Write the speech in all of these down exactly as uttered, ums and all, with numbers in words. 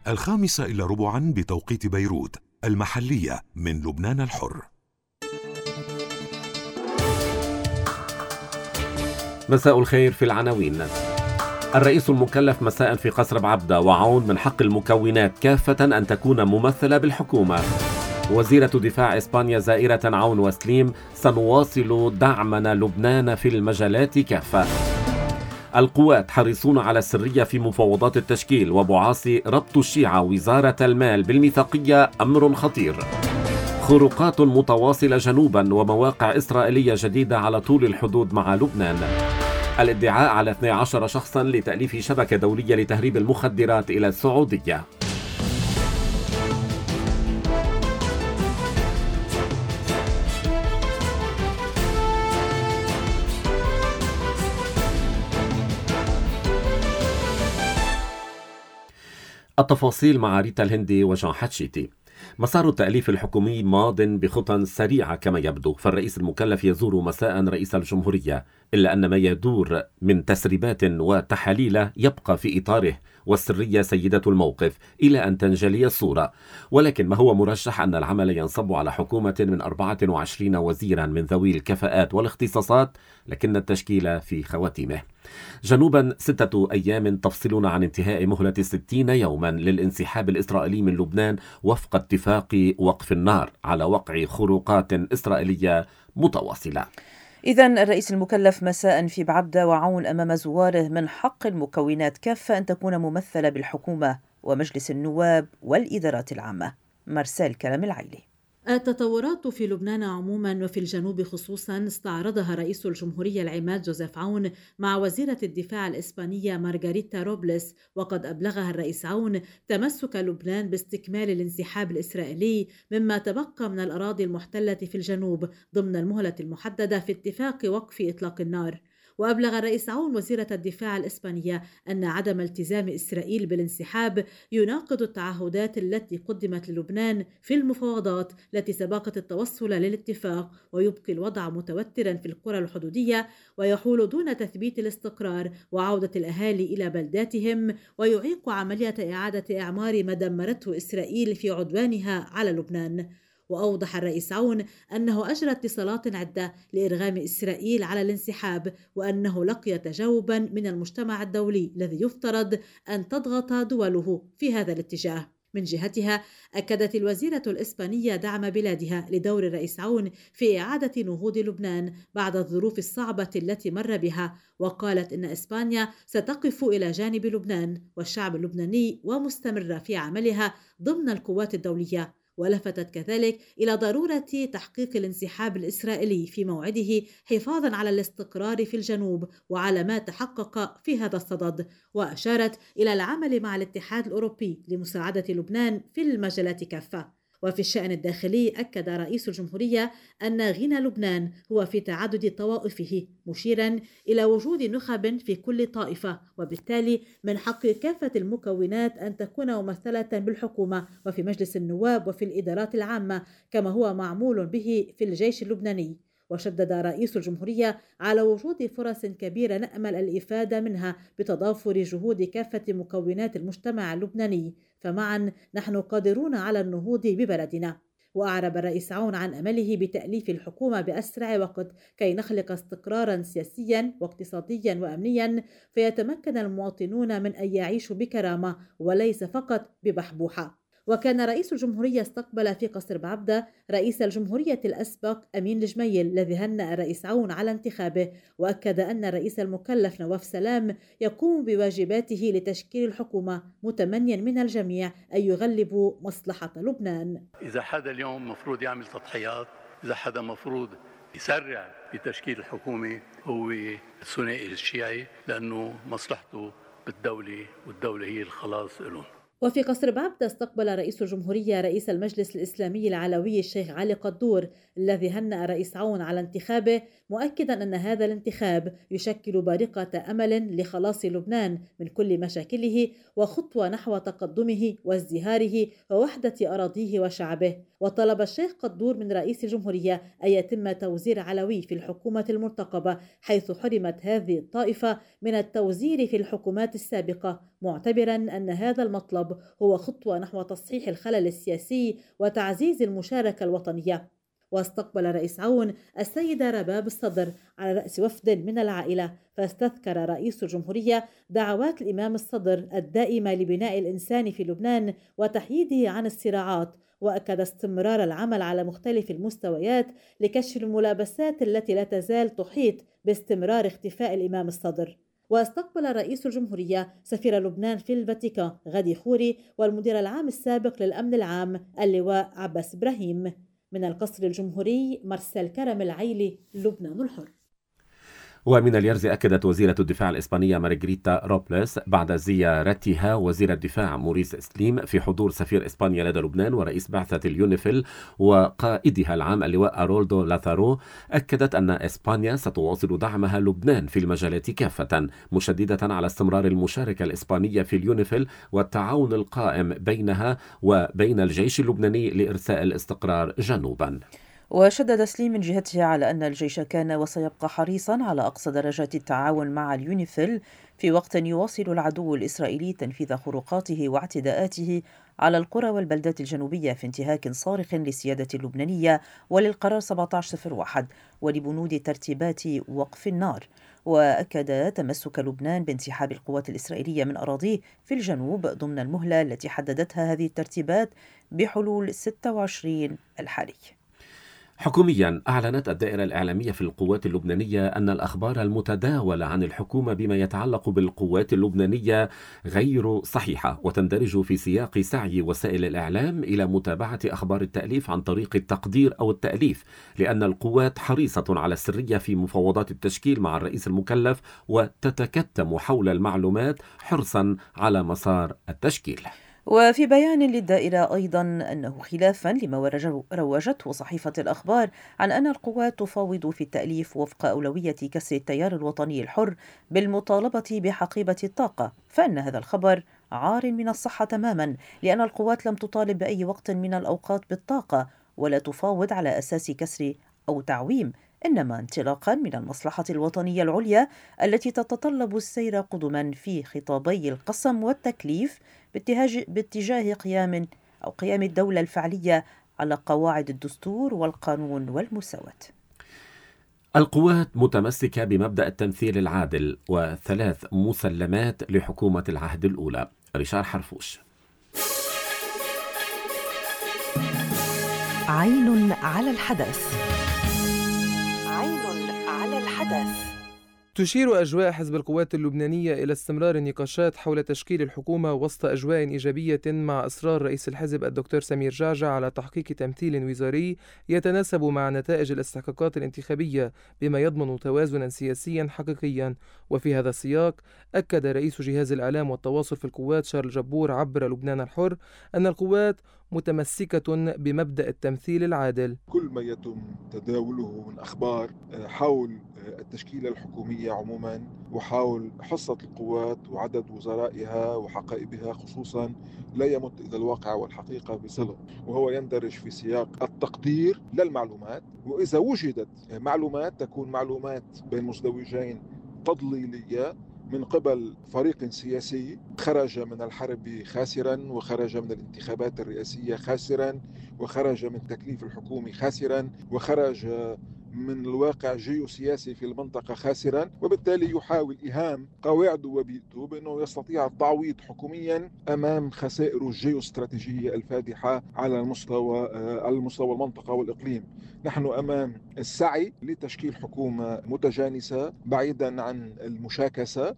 الخامسة إلا ربعا بتوقيت بيروت المحلية من لبنان الحر. مساء الخير. في العناوين: الرئيس المكلف مساء في قصر بعبدة وعون من حق المكونات كافة أن تكون ممثلة بالحكومة. وزيرة دفاع إسبانيا زائرة عون وسليم: سنواصل دعمنا لبنان في المجالات كافة. القوات حريصون على السرية في مفاوضات التشكيل، وبعاصي ربط الشيعة وزارة المال بالميثاقية أمر خطير. خروقات متواصلة جنوبا ومواقع إسرائيلية جديدة على طول الحدود مع لبنان. الادعاء على اثني عشر شخصا لتأليف شبكة دولية لتهريب المخدرات إلى السعودية. التفاصيل مع ريتا الهندي وجان حتشيتي. مسار التأليف الحكومي ماض بخطى سريعة كما يبدو، فالرئيس المكلف يزور مساء رئيس الجمهورية، إلا أن ما يدور من تسريبات وتحاليل يبقى في إطاره، والسرية سيدة الموقف إلى أن تنجلي الصورة. ولكن ما هو مرشح أن العمل ينصب على حكومة من أربعة وعشرين وزيرا من ذوي الكفاءات والاختصاصات، لكن التشكيل في خواتيمه. جنوبا ستة أيام تفصلون عن انتهاء مهلة ستين يوما للانسحاب الإسرائيلي من لبنان وفق اتفاق وقف النار على وقع خروقات إسرائيلية متواصلة. إذن الرئيس المكلف مساء في بعبدة وعون أمام زواره من حق المكونات كافة أن تكون ممثلة بالحكومة ومجلس النواب والإدارات العامة. مرسال كلام العيلي. التطورات في لبنان عموما وفي الجنوب خصوصا استعرضها رئيس الجمهورية العماد جوزيف عون مع وزيرة الدفاع الإسبانية مارغاريتا روبلس، وقد أبلغها الرئيس عون تمسك لبنان باستكمال الانسحاب الإسرائيلي مما تبقى من الأراضي المحتلة في الجنوب ضمن المهلة المحددة في اتفاق وقف إطلاق النار. وأبلغ الرئيس عون وزيرة الدفاع الإسبانية أن عدم التزام إسرائيل بالانسحاب يناقض التعهدات التي قدمت للبنان في المفاوضات التي سبقت التوصل للاتفاق، ويبقي الوضع متوترا في القرى الحدودية ويحول دون تثبيت الاستقرار وعودة الأهالي إلى بلداتهم، ويعيق عملية إعادة إعمار ما دمرته إسرائيل في عدوانها على لبنان. وأوضح الرئيس عون أنه أجرى اتصالات عدة لإرغام إسرائيل على الانسحاب، وأنه لقي تجاوبا من المجتمع الدولي الذي يفترض أن تضغط دوله في هذا الاتجاه. من جهتها أكدت الوزيرة الإسبانية دعم بلادها لدور الرئيس عون في إعادة نهوض لبنان بعد الظروف الصعبة التي مر بها، وقالت إن إسبانيا ستقف إلى جانب لبنان والشعب اللبناني ومستمرة في عملها ضمن القوات الدولية. ولفتت كذلك إلى ضرورة تحقيق الانسحاب الإسرائيلي في موعده حفاظا على الاستقرار في الجنوب وعلى ما تحقق في هذا الصدد، وأشارت إلى العمل مع الاتحاد الأوروبي لمساعدة لبنان في المجالات كافة. وفي الشأن الداخلي أكد رئيس الجمهورية أن غنى لبنان هو في تعدد طوائفه، مشيرا إلى وجود نخب في كل طائفة، وبالتالي من حق كافة المكونات أن تكون ممثلة بالحكومة وفي مجلس النواب وفي الإدارات العامة كما هو معمول به في الجيش اللبناني. وشدد رئيس الجمهورية على وجود فرص كبيرة نأمل الإفادة منها بتضافر جهود كافة مكونات المجتمع اللبناني، فمعا نحن قادرون على النهوض ببلدنا. وأعرب الرئيس عون عن أمله بتأليف الحكومة بأسرع وقت كي نخلق استقرارا سياسيا واقتصاديا وأمنيا فيتمكن المواطنون من أن يعيشوا بكرامة وليس فقط ببحبوحة. وكان رئيس الجمهورية استقبل في قصر بعبدة رئيس الجمهورية الأسبق أمين الجميل الذي هنأ الرئيس عون على انتخابه، وأكد أن الرئيس المكلف نواف سلام يقوم بواجباته لتشكيل الحكومة متمنيا من الجميع أن يغلبوا مصلحة لبنان. إذا حدا اليوم مفروض يعمل تضحيات، إذا حدا مفروض يسرع في تشكيل الحكومة هو الثنائي الشيعي، لأنه مصلحته بالدولة والدولة هي الخلاص لهم. وفي قصر بعبدة استقبل رئيس الجمهورية رئيس المجلس الإسلامي العلوي الشيخ علي قدور الذي هنأ الرئيس عون على انتخابه، مؤكدا أن هذا الانتخاب يشكل بارقة أمل لخلاص لبنان من كل مشاكله وخطوة نحو تقدمه وازدهاره ووحدة أراضيه وشعبه. وطلب الشيخ قدور من رئيس الجمهورية أن يتم توزير علوي في الحكومة المرتقبة، حيث حرمت هذه الطائفة من التوزير في الحكومات السابقة، معتبرا أن هذا المطلب الخطاب هو خطوة نحو تصحيح الخلل السياسي وتعزيز المشاركة الوطنية. واستقبل رئيس عون السيدة رباب الصدر على رأس وفد من العائلة، فاستذكر رئيس الجمهورية دعوات الإمام الصدر الدائمة لبناء الإنسان في لبنان وتحييده عن الصراعات، وأكد استمرار العمل على مختلف المستويات لكشف الملابسات التي لا تزال تحيط باستمرار اختفاء الإمام الصدر. واستقبل رئيس الجمهورية سفير لبنان في الفاتيكان غادي خوري والمدير العام السابق للأمن العام اللواء عباس إبراهيم. من القصر الجمهوري مارسيل كرم العيلي، لبنان الحر. ومن اليرز أكدت وزيرة الدفاع الإسبانية مارغريتا روبلس بعد زيارتها وزير الدفاع موريس سليم في حضور سفير إسبانيا لدى لبنان ورئيس بعثة اليونيفيل وقائدها العام اللواء أرولدو لاتارو، أكدت أن إسبانيا ستواصل دعمها لبنان في المجالات كافة، مشددة على استمرار المشاركة الإسبانية في اليونيفيل والتعاون القائم بينها وبين الجيش اللبناني لإرساء الاستقرار جنوبا. وشدد سليم من جهته على أن الجيش كان وسيبقى حريصا على أقصى درجات التعاون مع اليونيفيل في وقت يواصل العدو الإسرائيلي تنفيذ خروقاته واعتداءاته على القرى والبلدات الجنوبية في انتهاك صارخ للسيادة اللبنانية وللقرار سبعة عشر صفر واحد ولبنود ترتيبات وقف النار. وأكد تمسك لبنان بانسحاب القوات الإسرائيلية من أراضيه في الجنوب ضمن المهلة التي حددتها هذه الترتيبات بحلول ستة وعشرين الحالي. حكوميا أعلنت الدائرة الإعلامية في القوات اللبنانية أن الأخبار المتداولة عن الحكومة بما يتعلق بالقوات اللبنانية غير صحيحة، وتندرج في سياق سعي وسائل الإعلام إلى متابعة أخبار التأليف عن طريق التقدير أو التأليف، لأن القوات حريصة على السرية في مفاوضات التشكيل مع الرئيس المكلف وتتكتم حول المعلومات حرصا على مسار التشكيل. وفي بيان للدائرة أيضا أنه خلافا لما روجته صحيفة الأخبار عن أن القوات تفاوض في التأليف وفق أولوية كسر التيار الوطني الحر بالمطالبة بحقيبة الطاقة، فإن هذا الخبر عار من الصحة تماما، لأن القوات لم تطالب بأي وقت من الأوقات بالطاقة ولا تفاوض على أساس كسر أو تعويم، إنما انطلاقا من المصلحة الوطنية العليا التي تتطلب السير قدما في خطابي القسم والتكليف باتجاه, باتجاه قيام أو قيام الدولة الفعلية على قواعد الدستور والقانون والمساواة. القوات متمسكة بمبدأ التمثيل العادل وثلاث مسلمات لحكومة العهد الأولى. ريشار حرفوش. عين على الحدث. عين على الحدث. تشير أجواء حزب القوات اللبنانية إلى استمرار النقاشات حول تشكيل الحكومة وسط أجواء إيجابية، مع إصرار رئيس الحزب الدكتور سمير جعجع على تحقيق تمثيل وزاري يتناسب مع نتائج الاستحقاقات الانتخابية بما يضمن توازنا سياسيا حقيقيا. وفي هذا السياق أكد رئيس جهاز الإعلام والتواصل في القوات شارل جبور عبر لبنان الحر أن القوات متمسكة بمبدأ التمثيل العادل. كل ما يتم تداوله من أخبار حول التشكيلة الحكومية عموما وحول حصة القوات وعدد وزرائها وحقائبها خصوصا لا يمت إلى الواقع والحقيقة بصلة، وهو يندرج في سياق التقدير للمعلومات، وإذا وجدت معلومات تكون معلومات بين مزدوجين تضليلية من قبل فريق سياسي خرج من الحرب خاسرا وخرج من الانتخابات الرئاسية خاسرا وخرج من التكليف الحكومي خاسرا وخرج من الواقع جيوسياسي في المنطقة خاسرا، وبالتالي يحاول إيهام قواعده وبيئته بأنه يستطيع التعويض حكوميا أمام خسائره الجيوستراتيجية الفادحة على المستوى على مستوى المنطقة والإقليم. نحن أمام السعي لتشكيل حكومة متجانسة بعيدا عن المشاكسة،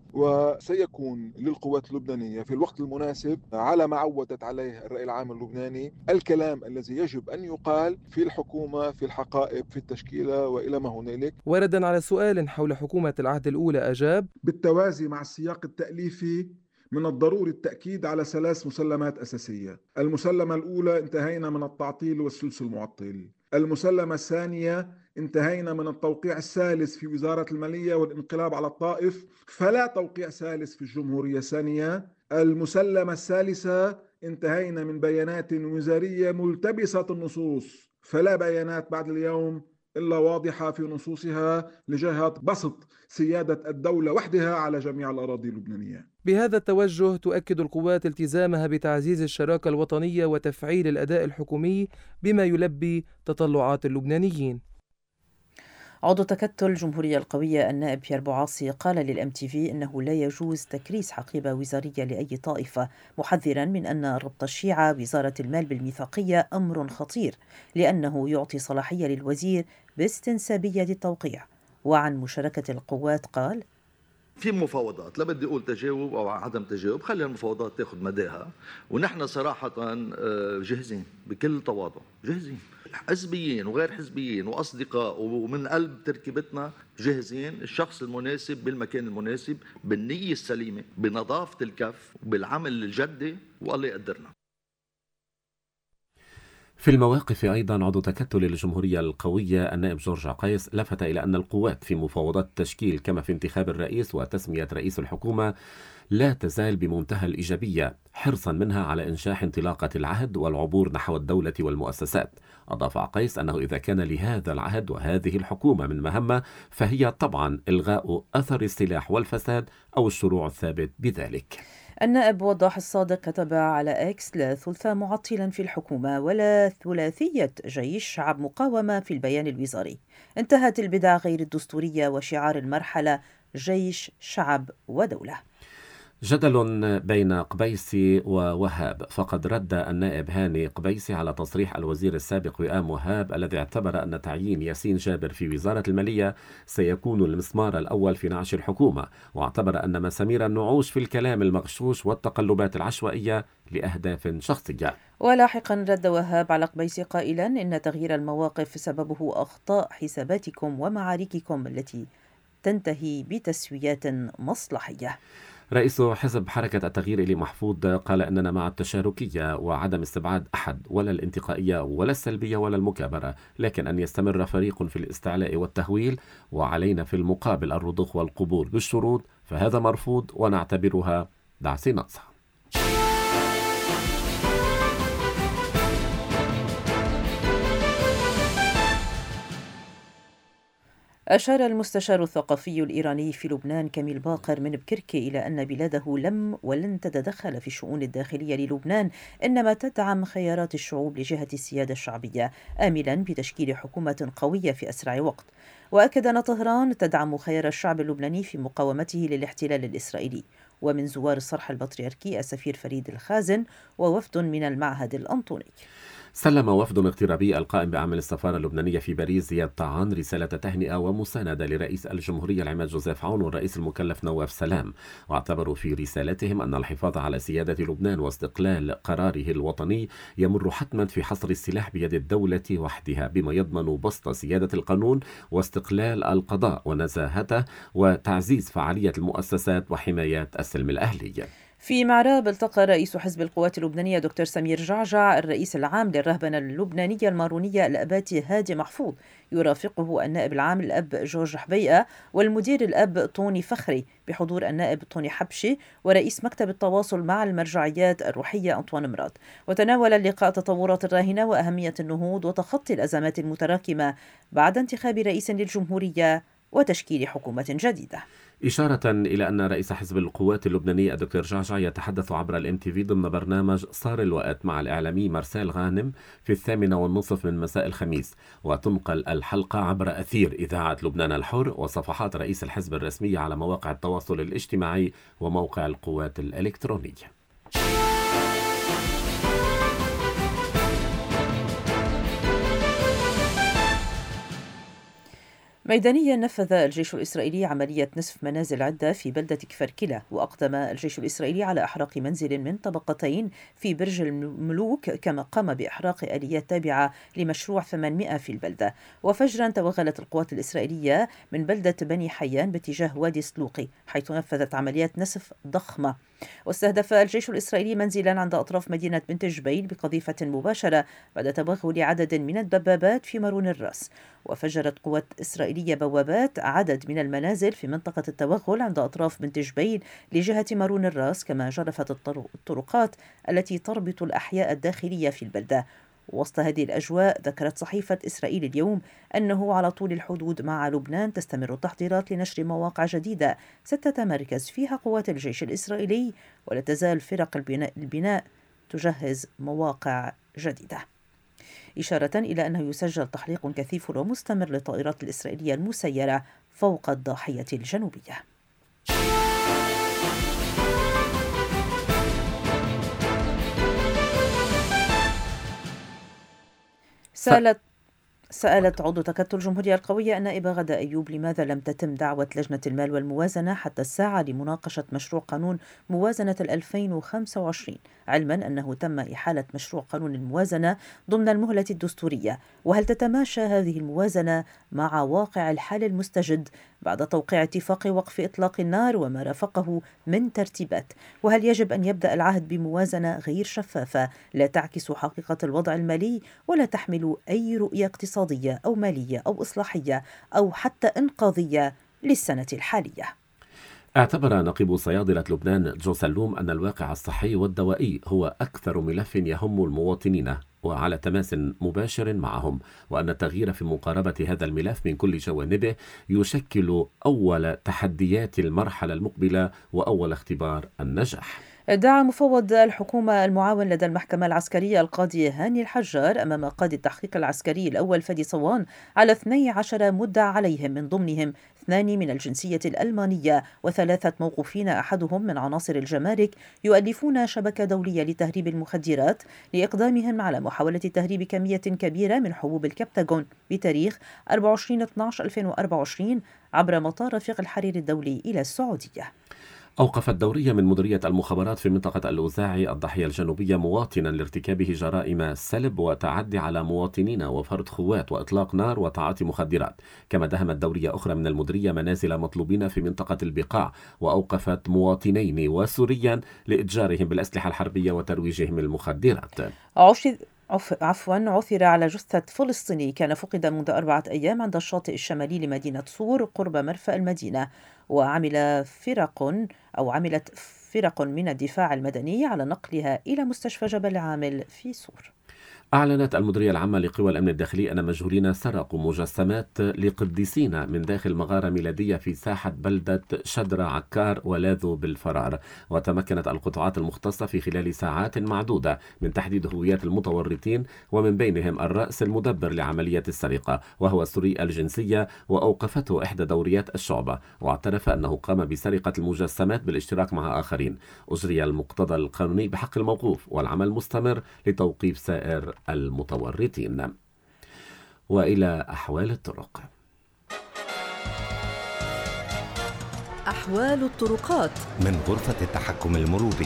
وسيكون للقوات اللبنانية في الوقت المناسب على ما عودت عليه الرأي العام اللبناني الكلام الذي يجب أن يقال في الحكومة في الحقائب في التشكيلة وإلى ما هنالك. وردا على سؤال حول حكومة العهد الأولى أجاب: بالتوازي مع السياق التأليفي من الضروري التأكيد على ثلاث مسلمات أساسية. المسلمة الأولى: انتهينا من التعطيل والثلث المعطل. المسلمة الثانية: انتهينا من التوقيع الثالث في وزارة المالية والانقلاب على الطائف، فلا توقيع ثالث في الجمهورية الثانية. المسلمة الثالثة: انتهينا من بيانات وزارية ملتبسة النصوص، فلا بيانات بعد اليوم إلا واضحة في نصوصها لجهة بسط سيادة الدولة وحدها على جميع الأراضي اللبنانية. بهذا التوجه تؤكد القوات التزامها بتعزيز الشراكة الوطنية وتفعيل الأداء الحكومي بما يلبي تطلعات اللبنانيين. عضو تكتل الجمهورية القوية النائب بيير بوعاصي قال للإم تي في إنه لا يجوز تكريس حقيبة وزارية لأي طائفة، محذرا من أن ربط الشيعة وزارة المال بالميثاقية أمر خطير لأنه يعطي صلاحية للوزير باستنسابية التوقيع. وعن مشاركة القوات قال: في مفاوضات، لا بدي اقول تجاوب او عدم تجاوب، خلي المفاوضات تاخذ مداها، ونحن صراحه جاهزين بكل تواضع، جاهزين حزبيين وغير حزبيين واصدقاء ومن قلب تركيبتنا جاهزين، الشخص المناسب بالمكان المناسب بالنيه السليمه بنظافه الكف وبالعمل الجدي، والله يقدرنا. في المواقف أيضا عضو تكتل الجمهورية القوية النائب جورج عقيس لفت إلى أن القوات في مفاوضات التشكيل كما في انتخاب الرئيس وتسمية رئيس الحكومة لا تزال بمنتهى الإيجابية، حرصا منها على إنشاء انطلاقة العهد والعبور نحو الدولة والمؤسسات. أضاف عقيس أنه إذا كان لهذا العهد وهذه الحكومة من مهمة فهي طبعا إلغاء أثر السلاح والفساد أو الشروع الثابت بذلك. النائب وضاح الصادق كتب على إكس: لا ثلث معطلا في الحكومة ولا ثلاثية جيش شعب مقاومة في البيان الوزاري. انتهت البدع غير الدستورية وشعار المرحلة جيش شعب ودولة. جدل بين قبيسي ووهاب، فقد رد النائب هاني قبيسي على تصريح الوزير السابق وئام وهاب الذي اعتبر أن تعيين ياسين جابر في وزارة المالية سيكون المسمار الأول في نعش الحكومة، واعتبر أن مسامير النعوش في الكلام المغشوش والتقلبات العشوائية لأهداف شخصية. ولاحقا رد وهاب على قبيسي قائلا: إن تغيير المواقف سببه أخطاء حساباتكم ومعارككم التي تنتهي بتسويات مصلحية. رئيس حزب حركة التغيير إلي محفوظ قال أننا مع التشاركية وعدم استبعاد أحد، ولا الانتقائية ولا السلبية ولا المكابرة، لكن أن يستمر فريق في الاستعلاء والتهويل، وعلينا في المقابل الرضوخ والقبول بالشروط، فهذا مرفوض ونعتبرها دعس نصح. أشار المستشار الثقافي الإيراني في لبنان كميل باقر من بكركي إلى أن بلاده لم ولن تتدخل في الشؤون الداخلية للبنان، إنما تدعم خيارات الشعوب لجهة السيادة الشعبية، آملا بتشكيل حكومة قوية في أسرع وقت. وأكد أن طهران تدعم خيار الشعب اللبناني في مقاومته للاحتلال الإسرائيلي. ومن زوار الصرح البطريركي السفير فريد الخازن ووفد من المعهد الأنطوني. سلم وفد اغترابي القائم بأعمال السفارة اللبنانية في باريس زياد طعان رسالة تهنئة ومساندة لرئيس الجمهورية العماد جوزيف عون والرئيس المكلف نواف سلام، واعتبروا في رسالتهم أن الحفاظ على سيادة لبنان واستقلال قراره الوطني يمر حتما في حصر السلاح بيد الدولة وحدها، بما يضمن بسط سيادة القانون واستقلال القضاء ونزاهته وتعزيز فعالية المؤسسات وحماية السلم الأهلي. في معراب التقى رئيس حزب القوات اللبنانية دكتور سمير جعجع الرئيس العام للرهبنة اللبنانية المارونية الأباتي هادي محفوظ، يرافقه النائب العام الأب جورج حبيئة والمدير الأب طوني فخري بحضور النائب طوني حبشي ورئيس مكتب التواصل مع المرجعيات الروحية أنطوان مراد. وتناول اللقاء تطورات الراهنة وأهمية النهوض وتخطي الأزمات المتراكمة بعد انتخاب رئيس للجمهورية وتشكيل حكومة جديدة. إشارة إلى أن رئيس حزب القوات اللبنانية الدكتور جعجع يتحدث عبر الام تي في ضمن برنامج صار الوقت مع الإعلامي مارسيل غانم في الثامنة والنصف من مساء الخميس، وتنقل الحلقة عبر أثير إذاعة لبنان الحر وصفحات رئيس الحزب الرسمية على مواقع التواصل الاجتماعي وموقع القوات الإلكترونية. ميدانيا نفذ الجيش الإسرائيلي عملية نسف منازل عدة في بلدة كفركلة، وأقدم الجيش الإسرائيلي على إحراق منزل من طبقتين في برج الملوك، كما قام بإحراق آليات تابعة لمشروع ثمانمائة في البلدة. وفجرا توغلت القوات الإسرائيلية من بلدة بني حيان باتجاه وادي سلوقي، حيث نفذت عمليات نسف ضخمة. واستهدف الجيش الإسرائيلي منزلا عند أطراف مدينة بنت جبيل بقذيفة مباشرة بعد توغل عدد من الدبابات في مارون الراس. وفجرت قوات إسرائيلية بوابات عدد من المنازل في منطقة التوغل عند أطراف بنت جبيل لجهة مارون الراس، كما جرفت الطرقات التي تربط الأحياء الداخلية في البلدة. وسط هذه الأجواء ذكرت صحيفة إسرائيل اليوم أنه على طول الحدود مع لبنان تستمر التحضيرات لنشر مواقع جديدة ستتمركز فيها قوات الجيش الإسرائيلي، ولا تزال فرق البناء, البناء تجهز مواقع جديدة، إشارة إلى أنه يسجل تحليق كثيف ومستمر للطائرات الإسرائيلية المسيرة فوق الضاحية الجنوبية. سألت سألت عضو تكتل الجمهورية القوية النائبة غدا أيوب لماذا لم تتم دعوة لجنة المال والموازنة حتى الساعة لمناقشة مشروع قانون موازنة ألفين وخمسة وعشرين، علما أنه تم إحالة مشروع قانون الموازنة ضمن المهلة الدستورية، وهل تتماشى هذه الموازنة مع واقع الحال المستجد بعد توقيع اتفاق وقف إطلاق النار وما رافقه من ترتيبات، وهل يجب أن يبدأ العهد بموازنة غير شفافة لا تعكس حقيقة الوضع المالي ولا تحمل أي رؤية اقتصادية أو مالية أو إصلاحية أو حتى إنقاذية للسنة الحالية. اعتبر نقيب صيادلة لبنان جو سلوم أن الواقع الصحي والدوائي هو أكثر ملف يهم المواطنين وعلى تماس مباشر معهم، وأن التغيير في مقاربة هذا الملف من كل جوانبه يشكل أول تحديات المرحلة المقبلة وأول اختبار النجاح. دعا مفوض الحكومة المعاون لدى المحكمة العسكرية القاضي هاني الحجار أمام قاضي التحقيق العسكري الأول فادي صوان على اثني عشر مدعى عليهم، من ضمنهم اثنان من الجنسية الألمانية وثلاثة موقوفين أحدهم من عناصر الجمارك يؤلفون شبكة دولية لتهريب المخدرات لإقدامهم على محاولة تهريب كمية كبيرة من حبوب الكبتاغون بتاريخ أربعة وعشرين اثني عشر ألفين وأربعة وعشرين عبر مطار رفيق الحريري الدولي إلى السعودية. أوقفت دورية من مديرية المخابرات في منطقة الأوزاعي الضاحية الجنوبية مواطنا لارتكابه جرائم سلب وتعدي على مواطنين وفرض خوات وإطلاق نار وتعاطي مخدرات. كما دهمت دورية أخرى من المديرية منازل مطلوبين في منطقة البقاع وأوقفت مواطنين وسوريا لإتجارهم بالأسلحة الحربية وترويجهم المخدرات. عفوا عثر على جثة فلسطيني كان فقد منذ أربعة أيام عند الشاطئ الشمالي لمدينة صور قرب مرفأ المدينة، وعمل فرق أو عملت فرق من الدفاع المدني على نقلها إلى مستشفى جبل عامل في صور. أعلنت المديرية العامة لقوى الأمن الداخلي أن مجهولين سرقوا مجسمات لقديسين من داخل مغارة ميلادية في ساحة بلدة شدرة عكار ولاذوا بالفرار، وتمكنت القطاعات المختصة في خلال ساعات معدودة من تحديد هويات المتورطين، ومن بينهم الرأس المدبر لعملية السرقة وهو السوري الجنسية، وأوقفته إحدى دوريات الشعبة، واعترف أنه قام بسرقة المجسمات بالاشتراك مع آخرين. أجري المقتضى القانوني بحق الموقوف والعمل مستمر لتوقيف سائر المتورطين. وإلى أحوال الطرق. أحوال الطرقات من غرفة التحكم المروري.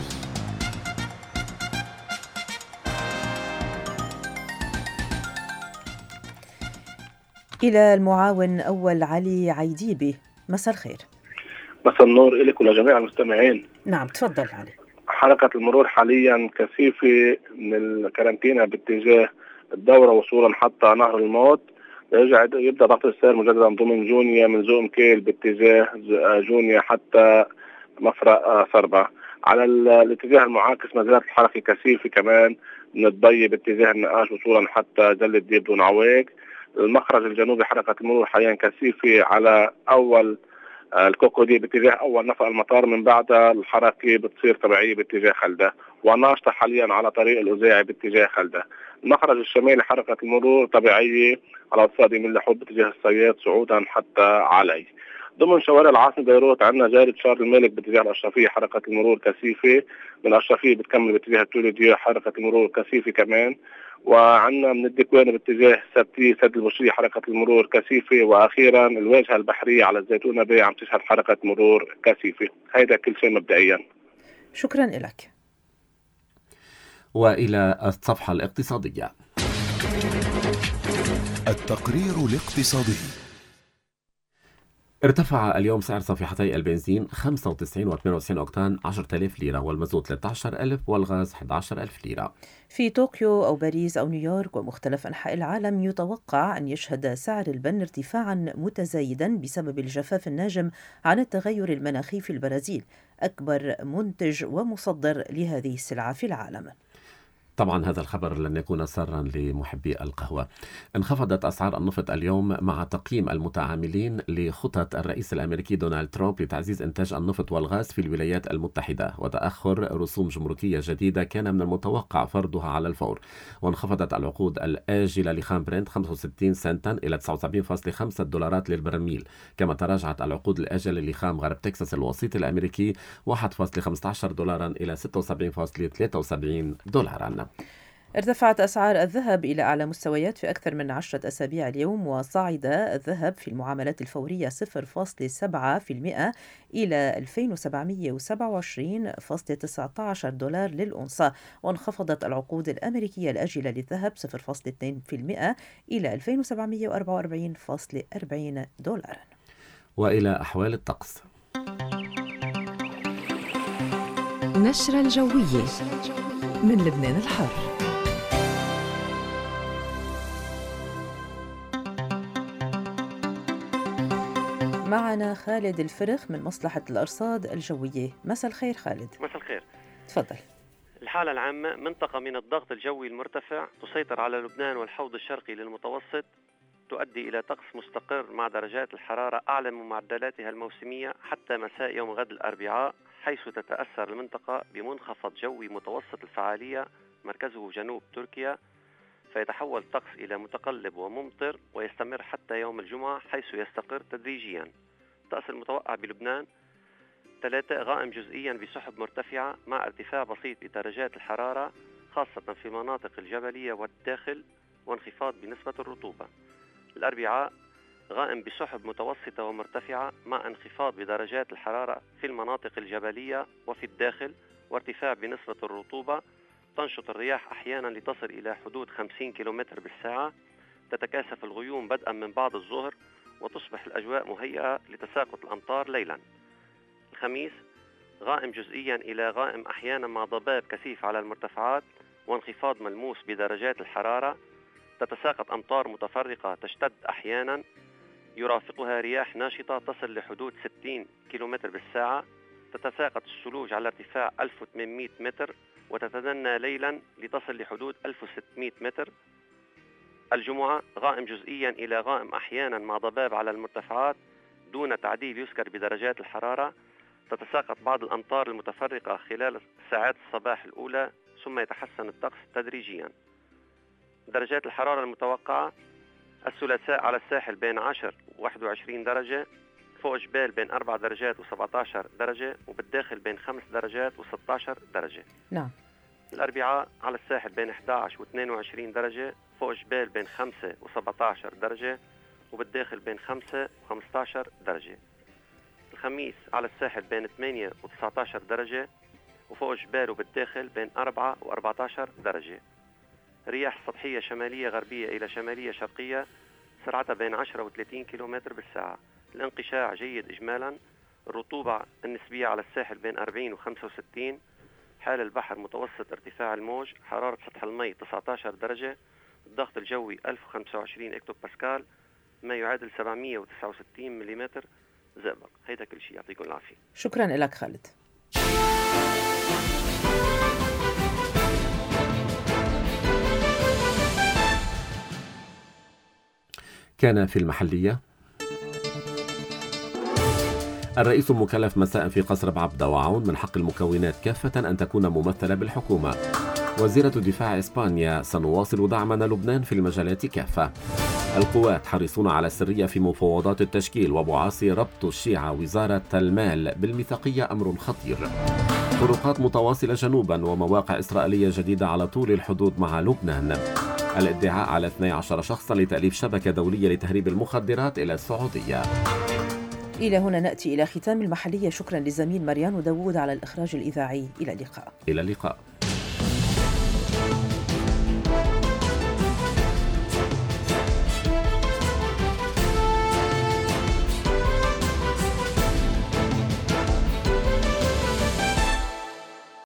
إلى المعاون أول علي عيديبي، مساء الخير. مساء النور إليك ولجميع المستمعين. نعم تفضل علي. حركة المرور حاليا كثيفة من الكارنتينا باتجاه الدورة وصولا حتى نهر الموت، يرجع يبدأ ضغط السير مجددا ضمن جونيا من زوم كيل باتجاه جونيا حتى مفرق صربة. على الاتجاه المعاكس ما زالت الحركة كثيفة كمان من الضي باتجاه النقاش وصولا حتى جلة ديب دون عويق. المخرج الجنوبي حركة المرور حاليا كثيفة على أول الكوكودي باتجاه أول نفق المطار، من بعدها الحركة بتصير طبيعية باتجاه خلدة، وناشطة حاليا على طريق الأوزاعي باتجاه خلدة. المخرج الشمالي حركة المرور طبيعية على الصادي من لحود باتجاه الصياد صعودا حتى علي. ضمن شوارع العاصمة بيروت عندنا جارة شارل الملك باتجاه الأشرفية حركة المرور كثيفة، من الأشرفية بتكمل باتجاه التوليدية حركة المرور كثيفة كمان، وعندنا من الدكوان باتجاه سبتي سد البشرية حركة المرور كثيفة، وأخيرا الواجهة البحرية على الزيتونة بي عم تشهد حركة مرور كثيفة. هيدا كل شيء مبدئيا. شكرا لك. وإلى الصفحة الاقتصادية. التقرير الاقتصادي. ارتفع اليوم سعر صفيحتي البنزين خمسة وتسعين وثمانية وتسعين أوكتان عشرة آلاف ليرة، والمازوت ثلاثة عشر ألف، والغاز أحد عشر ألف ليرة. في طوكيو أو باريس أو نيويورك ومختلف أنحاء العالم يتوقع أن يشهد سعر البن ارتفاعا متزايدا بسبب الجفاف الناجم عن التغير المناخي في البرازيل، أكبر منتج ومصدر لهذه السلعة في العالم. طبعا هذا الخبر لن يكون سرا لمحبي القهوة. انخفضت أسعار النفط اليوم مع تقييم المتعاملين لخطط الرئيس الأمريكي دونالد ترامب لتعزيز إنتاج النفط والغاز في الولايات المتحدة وتأخر رسوم جمركية جديدة كان من المتوقع فرضها على الفور. وانخفضت العقود الآجلة لخام برنت خمسة وستين سنتا إلى تسعة وسبعين فاصلة خمسة دولارات للبرميل، كما تراجعت العقود الآجلة لخام غرب تكساس الوسيط الأمريكي واحد فاصلة خمسة عشر دولارا إلى ستة وسبعين فاصلة ثلاثة وسبعين دولارا. ارتفعت أسعار الذهب إلى أعلى مستويات في أكثر من عشرة أسابيع اليوم، وصعد الذهب في المعاملات الفورية صفر فاصلة سبعة بالمئة إلى ألفين وسبعمئة وسبعة وعشرين فاصلة تسعة عشر دولار للأونصة، وانخفضت العقود الأمريكية الآجلة للذهب صفر فاصلة اثنين بالمئة إلى ألفين وسبعمئة وأربعة وأربعين فاصلة أربعين دولارا. وإلى أحوال الطقس. نشرة الجوية من لبنان الحر. معنا خالد الفرخ من مصلحة الأرصاد الجوية. مساء الخير خالد. مساء الخير. تفضل. الحالة العامة: منطقة من الضغط الجوي المرتفع تسيطر على لبنان والحوض الشرقي للمتوسط، تؤدي إلى طقس مستقر مع درجات الحرارة أعلى من معدلاتها الموسمية حتى مساء يوم غد الأربعاء، حيث تتأثر المنطقة بمنخفض جوي متوسط الفعالية مركزه جنوب تركيا، فيتحول الطقس إلى متقلب وممطر ويستمر حتى يوم الجمعة حيث يستقر تدريجيا. الطقس المتوقع بلبنان: ثلاثة غائم جزئيا بسحب مرتفعة مع ارتفاع بسيط بدرجات الحرارة خاصة في المناطق الجبلية والداخل وانخفاض بنسبة الرطوبة. الأربعاء: غائم بسحب متوسطة ومرتفعة مع انخفاض بدرجات الحرارة في المناطق الجبلية وفي الداخل وارتفاع بنسبة الرطوبة. تنشط الرياح أحيانا لتصل إلى حدود خمسين كيلومتر بالساعة. تتكاثف الغيوم بدءا من بعد الظهر وتصبح الأجواء مهيئة لتساقط الأمطار ليلا. الخميس: غائم جزئيا إلى غائم أحيانا مع ضباب كثيف على المرتفعات وانخفاض ملموس بدرجات الحرارة. تتساقط أمطار متفرقة تشتد أحيانا يرافقها رياح ناشطة تصل لحدود ستين كيلومتر بالساعة. تتساقط الثلوج على ارتفاع ألف وثمانمئة متر وتتدنى ليلا لتصل لحدود ألف وستمئة متر. الجمعة: غائم جزئيا إلى غائم أحيانا مع ضباب على المرتفعات دون تعديل يذكر بدرجات الحرارة. تتساقط بعض الأمطار المتفرقة خلال ساعات الصباح الأولى ثم يتحسن الطقس تدريجيا. درجات الحرارة المتوقعة: الثلاثاء على الساحل بين عشرة وواحد وعشرين درجة، فوق جبال بين أربع درجات وسبعة عشر درجة، وبالداخل بين خمس درجات وستة عشر درجة. نعم. الأربعاء: على الساحل بين أحد عشر واثنين وعشرين درجة، فوق جبال بين خمسة وسبعة عشر درجة، وبالداخل بين خمسة وخمسة عشر درجة. الخميس: على الساحل بين ثمانية وتسعة عشر درجة، وفوق جبال وبالداخل بين أربعة وأربعة عشر درجة. رياح سطحية شمالية غربية إلى شمالية شرقية سرعتها بين عشرة وثلاثين كيلومتر بالساعة. الانقشاع جيد إجمالا. الرطوبة النسبية على الساحل بين أربعين وخمسة وستين. حال البحر متوسط ارتفاع الموج. حرارة سطح الماء تسعة عشر درجة. الضغط الجوي ألف وخمسة وعشرين اكتو باسكال، ما يعادل سبعمئة وتسعة وستين ملم زئبق. هيدا كل شيء، يعطيكم العافية. شكرا لك خالد. كان في المحلية: الرئيس المكلف مساء في قصر بعبدة وعون من حق المكونات كافة أن تكون ممثلة بالحكومة. وزيرة الدفاع إسبانيا: سنواصل دعمنا لبنان في المجالات كافة. القوات حريصون على السرية في مفاوضات التشكيل، وبعاصي ربط الشيعة وزارة المال بالميثاقية أمر خطير. خروقات متواصلة جنوبا ومواقع إسرائيلية جديدة على طول الحدود مع لبنان. الادعاء على اثني عشر شخصا لتأليف شبكة دولية لتهريب المخدرات إلى السعودية. إلى هنا نأتي إلى ختام المحلية. شكرا للزميل مريان وداوود على الإخراج الإذاعي. إلى اللقاء. إلى اللقاء.